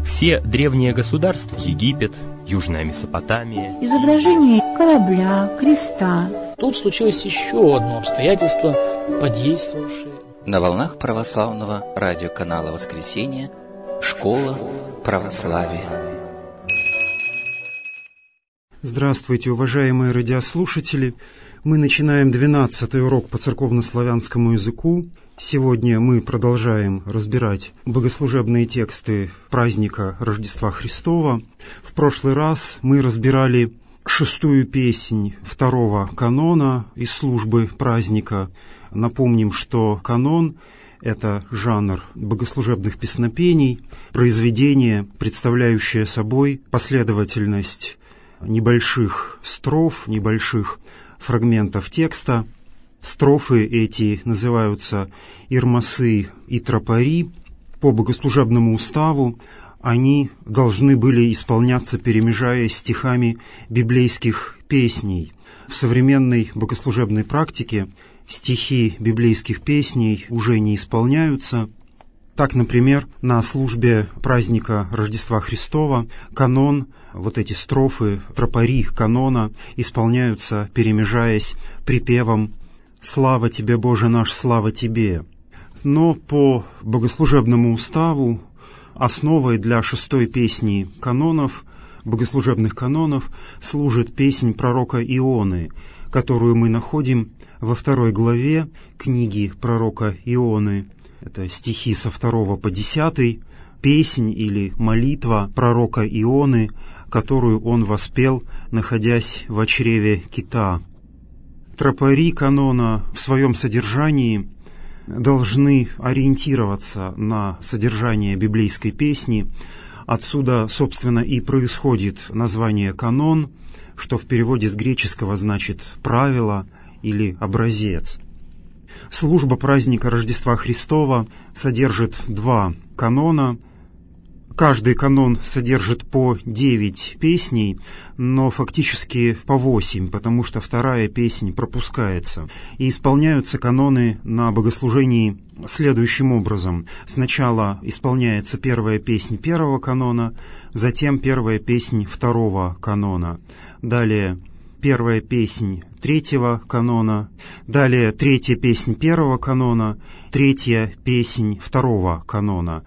Все древние государства, Египет, Южная Месопотамия, изображение корабля, креста. Тут случилось еще одно обстоятельство, подействовавшее. На волнах православного радиоканала «Воскресенье» «Школа православия». Здравствуйте, уважаемые радиослушатели! Мы начинаем 12-й урок по церковнославянскому языку. Сегодня мы продолжаем разбирать богослужебные тексты праздника Рождества Христова. В прошлый раз мы разбирали 6-ю песнь 2-го канона из службы праздника. Напомним, что канон — это жанр богослужебных песнопений, произведение, представляющее собой последовательность небольших строф, небольших фрагментов текста. Строфы эти называются ирмасы и тропари. По богослужебному уставу они должны были исполняться, перемежаясь стихами библейских песней. В современной богослужебной практике стихи библейских песней уже не исполняются. Так, например, на службе праздника Рождества Христова канон, вот эти строфы, тропари канона исполняются, перемежаясь припевом «Слава Тебе, Боже наш, слава Тебе». Но по богослужебному уставу основой для 6-й песни канонов, богослужебных канонов, служит песнь пророка Ионы, которую мы находим во 2 главе книги пророка Ионы. Это стихи со 2 по 10, песнь или молитва пророка Ионы, которую он воспел, находясь в чреве кита. Тропари канона в своем содержании должны ориентироваться на содержание библейской песни. Отсюда, собственно, и происходит название «канон», что в переводе с греческого значит «правило» или «образец». Служба праздника Рождества Христова содержит 2 канона. Каждый канон содержит по 9 песней, но фактически по 8, потому что 2-я песнь пропускается. И исполняются каноны на богослужении следующим образом. Сначала исполняется 1-я песнь 1-го канона, затем 1-я песнь 2-го канона. Далее 1-я песнь 3-го канона, далее 3-я песнь 1-го канона, 3-я песнь 2-го канона,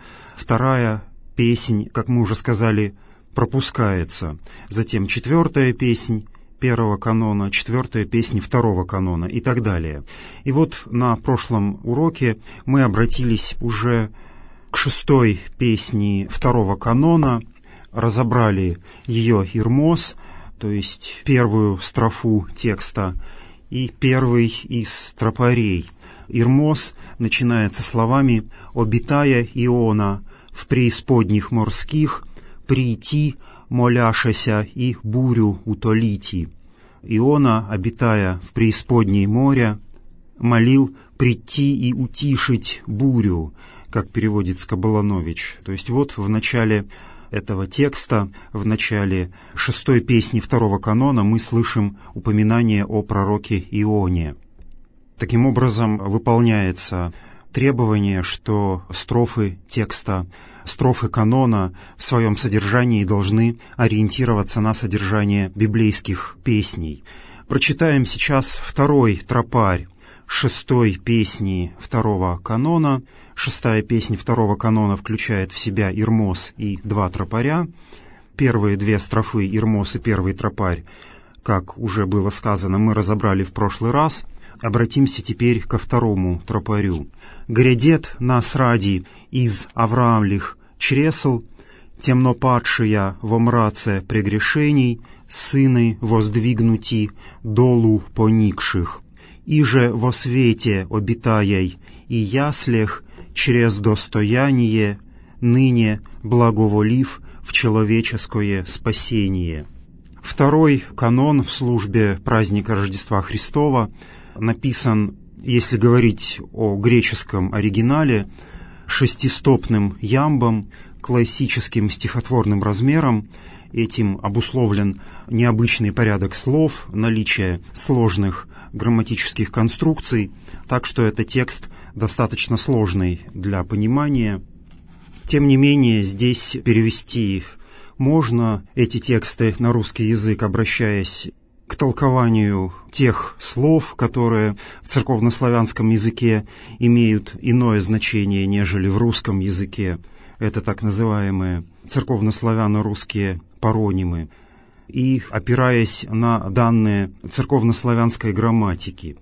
2-я песнь, как мы уже сказали, пропускается. Затем 4-я песнь 1-го канона, 4-я песнь 2-го канона и так далее. И вот на прошлом уроке мы обратились уже к 6-й песне 2-го канона, разобрали ее ирмос, то есть 1-ю строфу текста, и 1-й из тропарей. Ирмос начинается словами «Обитая Иона в преисподних морских, прийти, моляшася и бурю утолити». Иона, обитая в преисподней моря, молил прийти и утишить бурю, как переводит Скоболанович. То есть вот в начале этого текста, в начале 6-й песни 2-го канона мы слышим упоминание о пророке Ионе. Таким образом, выполняется требование, что строфы текста, строфы канона в своем содержании должны ориентироваться на содержание библейских песней. Прочитаем сейчас 2-й тропарь 6-й песни 2-го канона. 6-я песня 2-го канона включает в себя ирмос и 2 тропаря. Первые 2 строфы ирмос и 1-й тропарь, как уже было сказано, мы разобрали в прошлый раз. Обратимся теперь ко 2-му тропарю. «Грядет нас ради из Авраамлих чресл, темнопадшия во мраце прегрешений, сыны воздвигнути долу поникших, иже во свете обитаяй и яслях, через достояние, ныне благоволив в человеческое спасение». 2-й канон в службе праздника Рождества Христова написан, если говорить о греческом оригинале, 6-стопным ямбом, классическим стихотворным размером. Этим обусловлен необычный порядок слов, наличие сложных грамматических конструкций, так что это текст достаточно сложный для понимания. Тем не менее, здесь перевести можно эти тексты на русский язык, обращаясь к толкованию тех слов, которые в церковнославянском языке имеют иное значение, нежели в русском языке. Это так называемые церковнославяно-русские паронимы. И опираясь на данные церковнославянской грамматики.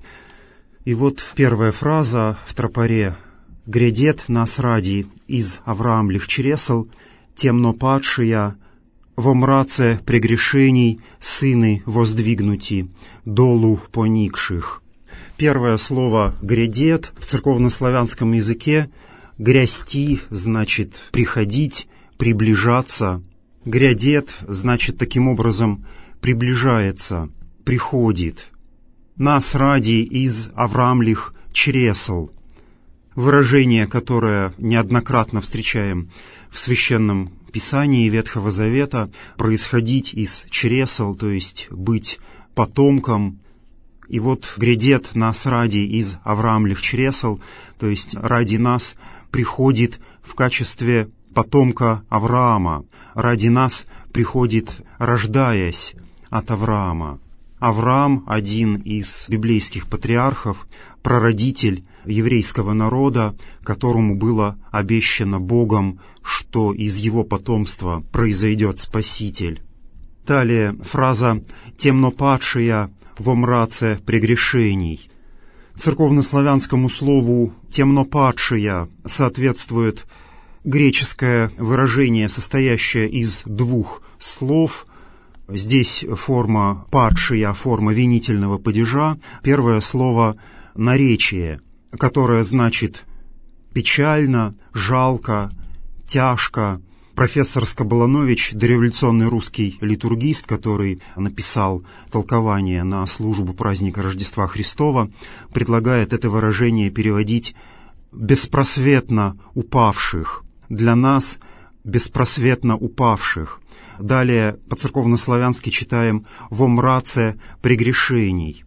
И вот первая фраза в тропаре: «Грядет нас ради из Авраамлих чресел, темно падшия, во мраце прегрешений сыны воздвигнути, долу поникших». Первое слово «грядет» в церковнославянском языке «грясти» значит «приходить», «приближаться». «Грядет» значит таким образом «приближается», «приходит». «Нас ради из Авраамлих чресел». Выражение, которое неоднократно встречаем в Священном Писании Ветхого Завета, происходить из чресел, то есть быть потомком. И вот грядет нас ради из Авраамлих чресел, то есть ради нас приходит в качестве потомка Авраама, ради нас приходит, рождаясь от Авраама. Авраам, один из библейских патриархов, прародитель еврейского народа, которому было обещано Богом, что из его потомства произойдет Спаситель. Далее фраза «темно падшия во мраце прегрешений». Церковнославянскому слову «темно падшия» соответствует греческое выражение, состоящее из двух слов. Здесь форма «падшия», форма винительного падежа. Первое слово «наречие», которое значит «печально», «жалко», «тяжко». Профессор Скоболонович, дореволюционный русский литургист, который написал толкование на службу праздника Рождества Христова, предлагает это выражение переводить «беспросветно упавших». Для нас «беспросветно упавших». Далее по-церковнославянски читаем «во мраце прегрешений».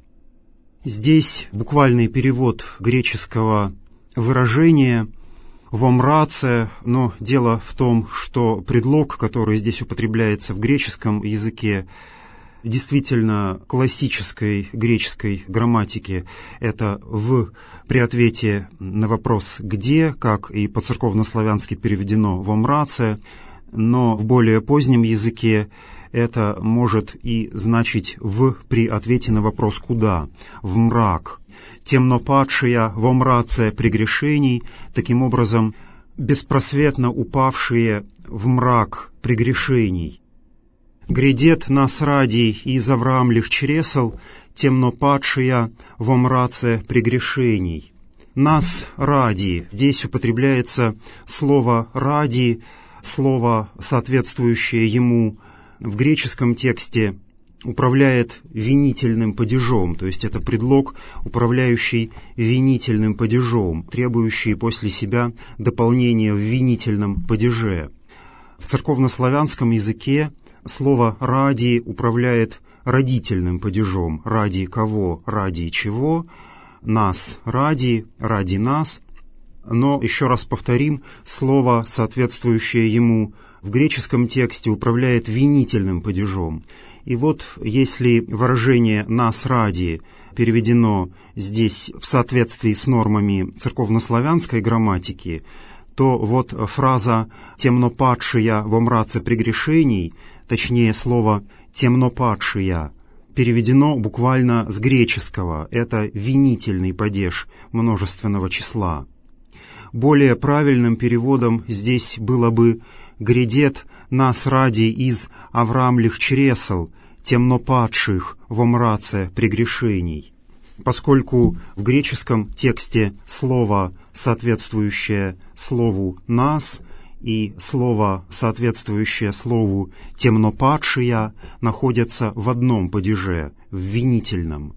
Здесь буквальный перевод греческого выражения «во мраце», но дело в том, что предлог, который здесь употребляется в греческом языке, действительно классической греческой грамматики, это «в» при ответе на вопрос «где», как и по-церковнославянски переведено «во мраце», но в более позднем языке это может и значить «в» при ответе на вопрос «куда», «в мрак». «Темно падшия во мраце прегрешений», таким образом, беспросветно упавшие в мрак прегрешений. «Грядет нас ради из Авраамлих чресел, темно падшия во мраце прегрешений». «Нас ради», здесь употребляется слово «ради», слово, соответствующее ему в греческом тексте, управляет винительным падежом, то есть это предлог, управляющий винительным падежом, требующий после себя дополнения в винительном падеже. В церковнославянском языке слово «ради» управляет родительным падежом. Ради кого? Ради чего? Нас ради, ради нас. Но, еще раз повторим, слово, соответствующее ему в греческом тексте, управляет винительным падежом. И вот если выражение «нас ради» переведено здесь в соответствии с нормами церковнославянской грамматики, то вот фраза «темно падшия во мраце прегрешений», точнее слово «темно падшия», переведено буквально с греческого. Это винительный падеж множественного числа. Более правильным переводом здесь было бы «грядет нас ради из Авраамлих чресел, темно падших во мраце прегрешений». Поскольку в греческом тексте слово, соответствующее слову «нас», и слово, соответствующее слову «темнопадшия», находятся в одном падеже, в винительном.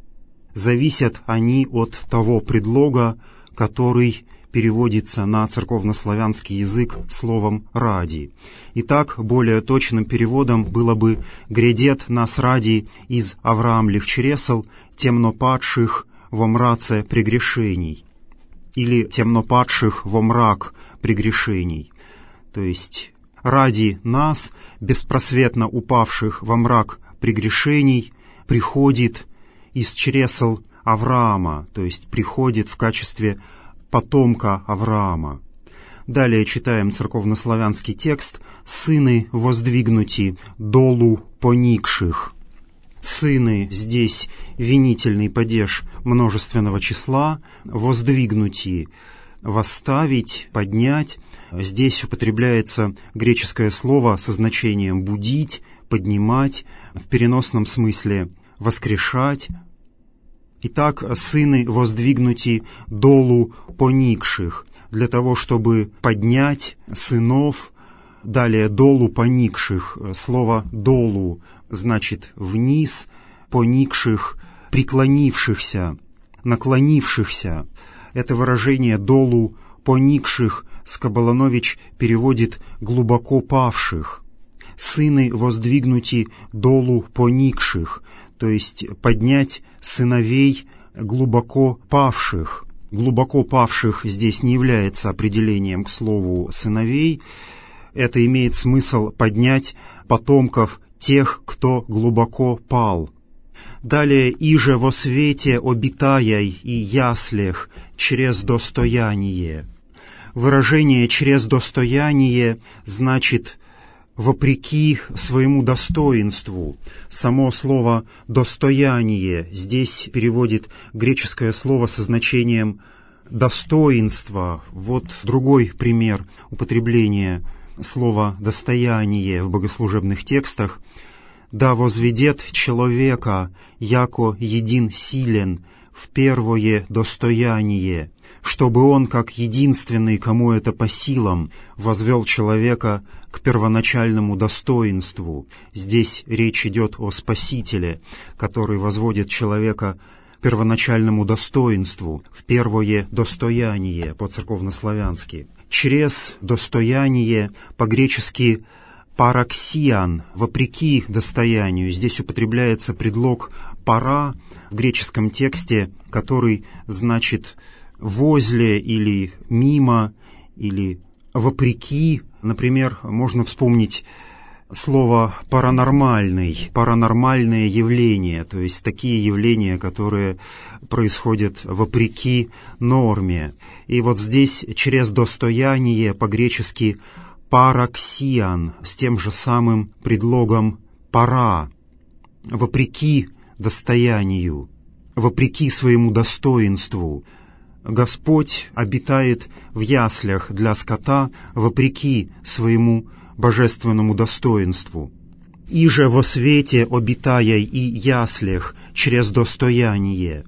Зависят они от того предлога, который переводится на церковнославянский язык словом «ради». Итак, более точным переводом было бы «грядет нас ради из Авраамлих чресел, темнопадших во мраце прегрешений» или «темнопадших во мрак прегрешений». то есть ради нас, беспросветно упавших во мрак прегрешений, приходит из чресл Авраама, то есть приходит в качестве потомка Авраама. Далее читаем церковнославянский текст «Сыны воздвигнути долу поникших». Сыны здесь винительный падеж множественного числа, воздвигнути — восставить, поднять. Здесь употребляется греческое слово со значением будить, поднимать, в переносном смысле воскрешать. Итак, сыны воздвигнути долу поникших, для того, чтобы поднять сынов. Далее долу поникших. Слово долу значит вниз, поникших, преклонившихся, наклонившихся. Это выражение долу поникших Скоболонович переводит глубоко павших. Сыны воздвигнути долу поникших, то есть поднять сыновей глубоко павших. Глубоко павших здесь не является определением к слову сыновей. Это имеет смысл поднять потомков тех, кто глубоко пал. Далее «иже во свете обитаяй и яслях через достояние». Выражение «через достояние» значит «вопреки своему достоинству». Само слово «достояние» здесь переводит греческое слово со значением «достоинство». Вот другой пример употребления слова «достояние» в богослужебных текстах. «Да возведет человека, яко един силен, в первое достояние, чтобы он, как единственный, кому это по силам, возвел человека к первоначальному достоинству». Здесь речь идет о Спасителе, который возводит человека к первоначальному достоинству, в первое достояние по-церковнославянски. Через достояние по-гречески «параксиан», вопреки достоянию. Здесь употребляется предлог «пара» в греческом тексте, который значит «возле» или «мимо» или «вопреки». Например, можно вспомнить слово «паранормальный», паранормальные явления, то есть такие явления, которые происходят вопреки норме. И вот здесь через достояние по-гречески «параксиан» с тем же самым предлогом «пара», вопреки достоянию, вопреки своему достоинству. Господь обитает в яслях для скота вопреки своему божественному достоинству. «Иже во свете обитая и яслях через достояние».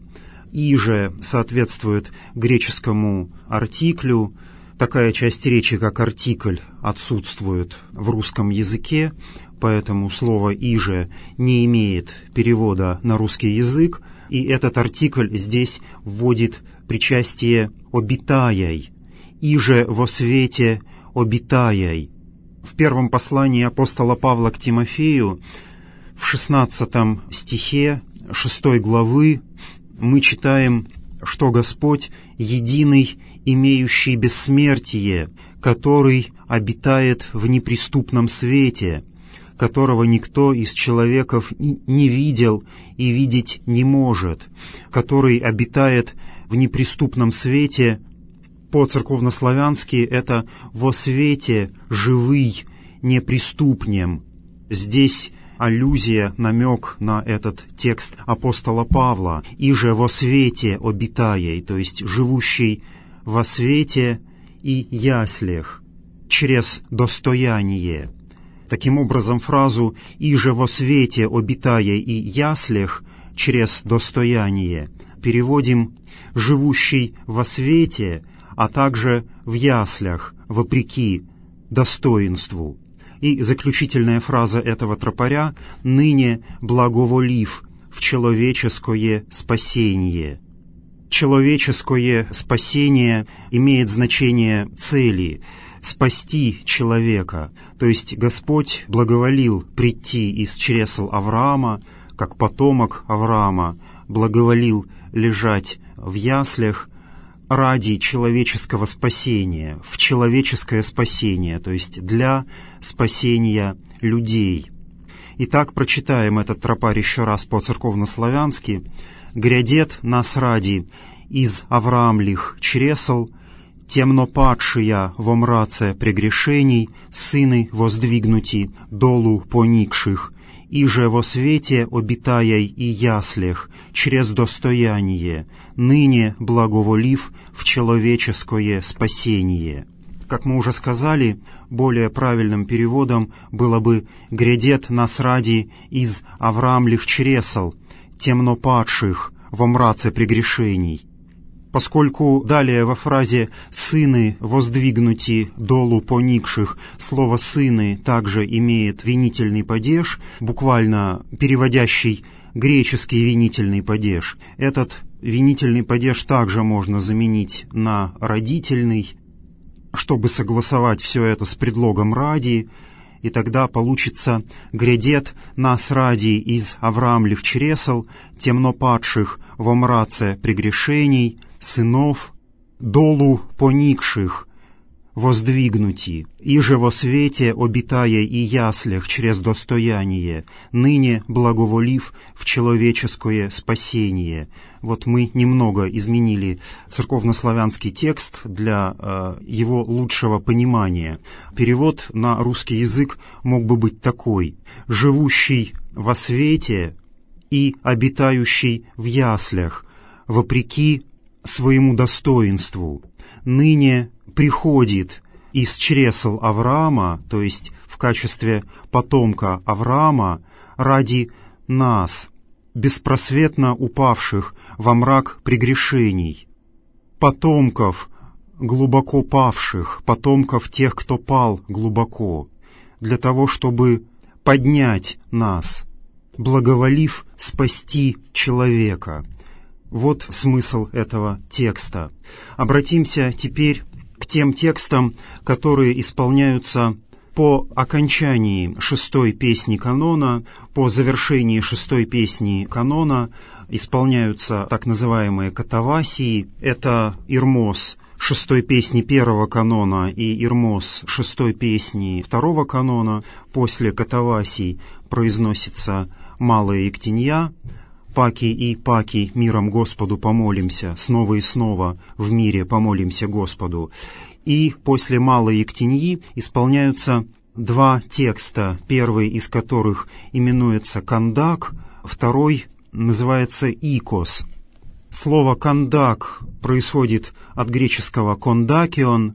«Иже» соответствует греческому артиклю. Такая часть речи, как артикль, отсутствует в русском языке, поэтому слово «иже» не имеет перевода на русский язык, и этот артикль здесь вводит причастие «обитаяй». «Иже во свете обитаяй». В первом послании апостола Павла к Тимофею, в 16 стихе 6 главы, мы читаем, что Господь единый, имеющий бессмертие, который обитает в неприступном свете, которого никто из человеков не видел и видеть не может, который обитает в неприступном свете. По-церковнославянски это «во свете живый, неприступнем». Здесь аллюзия, намек на этот текст апостола Павла. «Иже во свете обитаей», то есть живущий во свете и яслях, через достояние. Таким образом, фразу «иже во свете обитаей и яслях» через достояние переводим «живущий во свете», а также в яслях, вопреки достоинству. И заключительная фраза этого тропаря «ныне благоволив в человеческое спасение». Человеческое спасение имеет значение цели — спасти человека, то есть Господь благоволил прийти из чресл Авраама, как потомок Авраама, благоволил лежать в яслях, ради человеческого спасения, в человеческое спасение, то есть для спасения людей. Итак, прочитаем этот тропарь еще раз по-церковнославянски. «Грядет нас ради из Авраамлих чресл, темнопадшия во мраце прегрешений, сыны воздвигнути долу поникших, иже во свете обитаяй и яслях, через достояние, ныне благоволив в человеческое спасение». Как мы уже сказали, более правильным переводом было бы «грядет нас ради из Авраамлих чресл, темнопадших во мраце прегрешений». Поскольку далее во фразе «сыны воздвигнути долу поникших» слово «сыны» также имеет винительный падеж, буквально переводящий греческий винительный падеж, этот винительный падеж также можно заменить на родительный, чтобы согласовать все это с предлогом «ради», и тогда получится «грядет нас ради из Авраамлих чресл, темнопадших во мраце прегрешений, сынов, долу поникших, воздвигнути, иже во свете обитая и яслях через достояние, ныне благоволив в человеческое спасение». Вот мы немного изменили церковнославянский текст для его лучшего понимания. Перевод на русский язык мог бы быть такой: «живущий во свете и обитающий в яслях, вопреки своему достоинству, ныне приходит из чресл Авраама, то есть в качестве потомка Авраама, ради нас, беспросветно упавших во мрак прегрешений, потомков глубоко павших, потомков тех, кто пал глубоко, для того, чтобы поднять нас, благоволив спасти человека». Вот смысл этого текста. Обратимся теперь к тем текстам, которые исполняются по окончании 6-й песни канона, по завершении 6-й песни канона исполняются так называемые катавасии. Это ирмос 6-й песни 1-го канона и ирмос 6-й песни 2-го канона. После катавасий произносится малая ектенья: «Паки и паки миром Господу помолимся, снова и снова в мире помолимся Господу». И после малой ектеньи исполняются два текста, первый из которых именуется «кандак», второй называется «икос». Слово «кандак» происходит от греческого «кондакион»,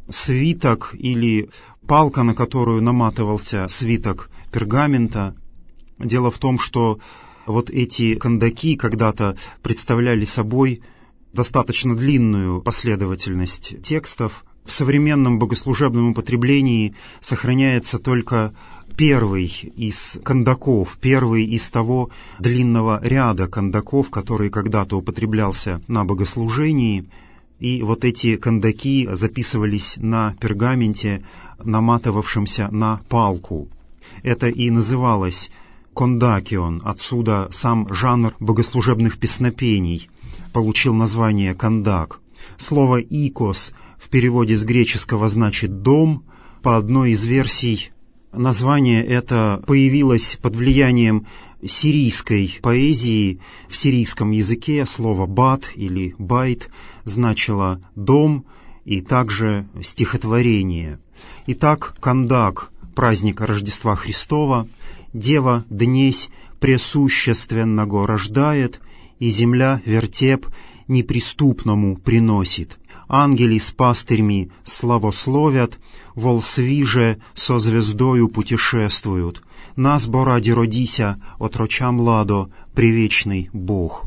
свиток или палка, на которую наматывался свиток пергамента. Дело в том, что вот эти кандаки когда-то представляли собой достаточно длинную последовательность текстов. В современном богослужебном употреблении сохраняется только первый из кандаков, первый из того длинного ряда кандаков, который когда-то употреблялся на богослужении. И вот эти кандаки записывались на пергаменте, наматывавшемся на палку. Это и называлось кондакион, отсюда сам жанр богослужебных песнопений получил название кандак. Слово «икос» в переводе с греческого значит «дом». По одной из версий название это появилось под влиянием сирийской поэзии. В сирийском языке слово «бат» или «байт» значило «дом» и также стихотворение. Итак, кандак — праздник Рождества Христова. «Дева днесь пресущественного рождает, и земля вертеп неприступному приносит. Ангели с пастырьми славословят, волсви же со звездою путешествуют. Нас бо ради родися, отроча младо, привечный Бог».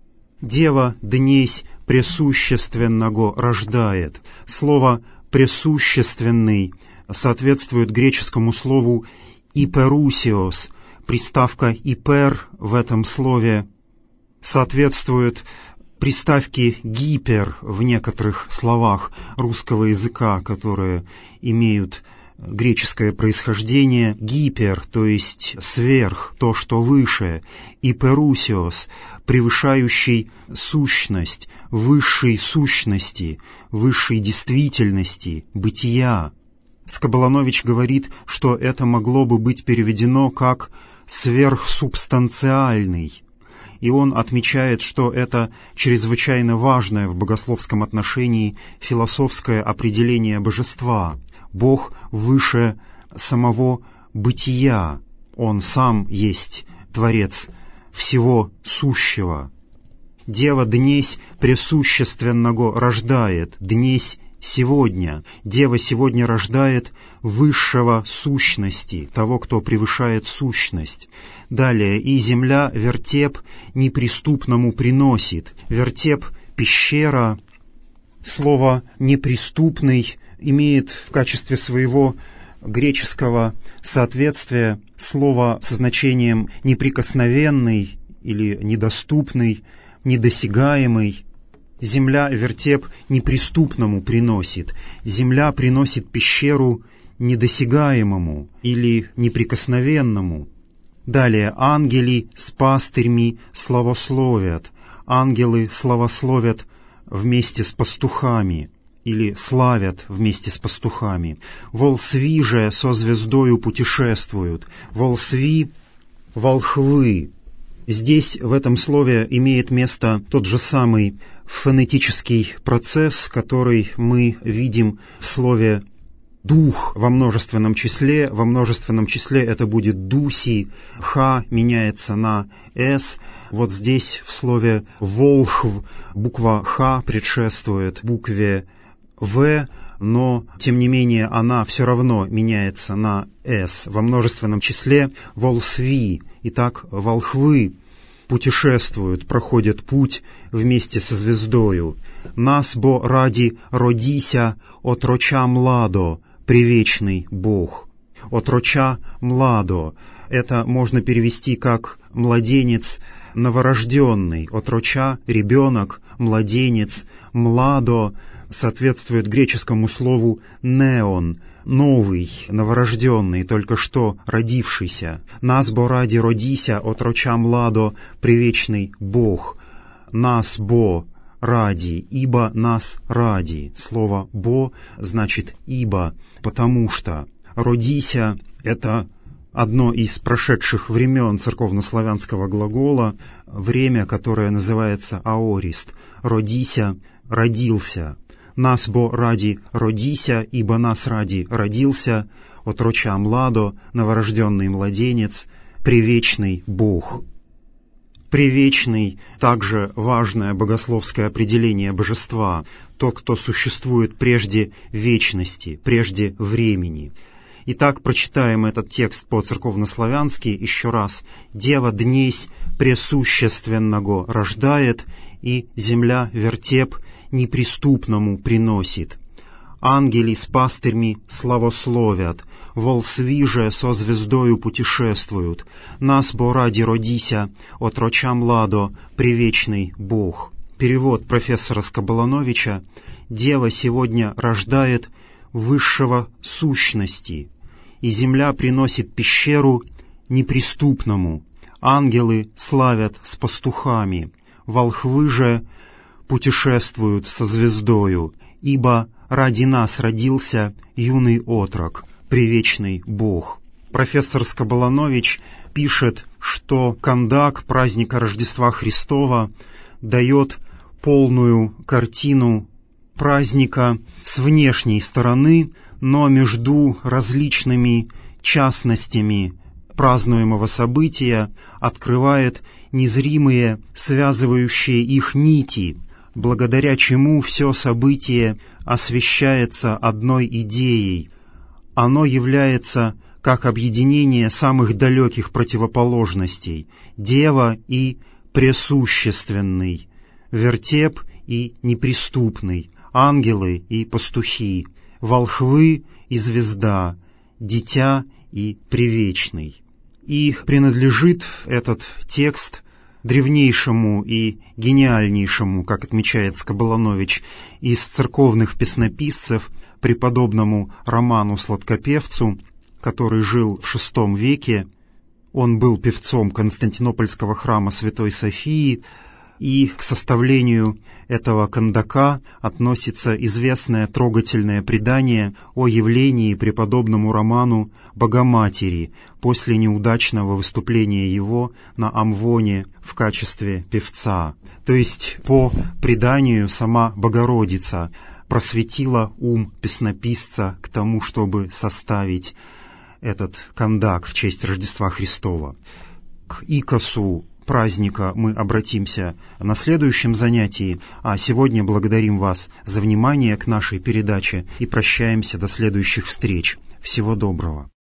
«Дева днесь пресущественного рождает». Слово «пресущественный» соответствует греческому слову «иперусиос». Приставка «ипер» в этом слове соответствует приставке «гипер» в некоторых словах русского языка, которые имеют греческое происхождение, гипер, то есть сверх, то, что выше, и перусиос, превышающий сущность, высшей сущности, высшей действительности, бытия. Скоболанович говорит, что это могло бы быть переведено как «сверхсубстанциальный». И он отмечает, что это чрезвычайно важное в богословском отношении философское определение божества. Бог выше самого бытия. Он сам есть Творец всего сущего. Дева днесь пресущественного рождает, днесь сегодня. Дева сегодня рождает высшего сущности, того, кто превышает сущность. Далее, и земля вертеп неприступному приносит. Вертеп — пещера. Слово «неприступный» имеет в качестве своего греческого соответствия слово со значением «неприкосновенный» или «недоступный», «недосягаемый». Земля вертеп неприступному приносит. Земля приносит пещеру недосягаемому или неприкосновенному. Далее, ангели с пастырьми славословят. Ангелы славословят вместе с пастухами или славят вместе с пастухами. Волсви же со звездою путешествуют. Волсви — волхвы. Здесь, в этом слове, имеет место тот же самый фонетический процесс, который мы видим в слове «дух» во множественном числе. Во множественном числе это будет «дуси», «х» меняется на «с». Вот здесь в слове «волхв» буква «х» предшествует букве «в», но, тем не менее, она все равно меняется на «с». Во множественном числе «волсви». Итак, волхвы путешествуют, проходят путь вместе со звездою. «Нас бо ради родися отроча младо, привечный Бог». Отроча младо — это можно перевести как «младенец новорожденный». Отроча — ребенок, младенец, младо соответствует греческому слову «неон», новый, новорожденный, только что родившийся. «Нас бо ради родися отроча младо, привечный Бог». «Нас бо ради», «ибо нас ради». Слово «бо» значит «ибо», «потому что». «Родися» — это одно из прошедших времен церковнославянского глагола, время, которое называется аорист. «Родися» — «родился». «Нас бо ради родися», «ибо нас ради родился», «отроча младо», «новорожденный младенец», «привечный Бог». Привечный — также важное богословское определение божества, тот, кто существует прежде вечности, прежде времени. Итак, прочитаем этот текст по-церковнославянски еще раз. «Дева днесь пресущественного рождает, и земля вертеп неприступному приносит. Ангели с пастырьми славословят, волсви же со звездою путешествуют. Нас бо ради родися, отроча младо, привечный Бог». Перевод профессора Скоболановича. «Дева сегодня рождает высшего сущности, и земля приносит пещеру неприступному. Ангелы славят с пастухами, волхвы же путешествуют со звездою, ибо ради нас родился юный отрок, привечный Бог». Профессор Скоболанович пишет, что кондак праздника Рождества Христова дает полную картину праздника с внешней стороны, но между различными частностями празднуемого события открывает незримые, связывающие их нити, благодаря чему все событие освещается одной идеей. Оно является как объединение самых далеких противоположностей — дева и пресущественный, вертеп и неприступный, ангелы и пастухи, волхвы и звезда, дитя и привечный. И принадлежит этот текст древнейшему и гениальнейшему, как отмечает Скоболанович, из церковных песнописцев, преподобному Роману Сладкопевцу, который жил в VI веке. Он был певцом Константинопольского храма Святой Софии, и к составлению этого кандака относится известное трогательное предание о явлении преподобному Роману Богоматери после неудачного выступления его на Амвоне в качестве певца. То есть, по преданию, сама Богородица просветила ум песнописца к тому, чтобы составить этот кандак в честь Рождества Христова. К икосу праздника мы обратимся на следующем занятии, а сегодня благодарим вас за внимание к нашей передаче и прощаемся до следующих встреч. Всего доброго.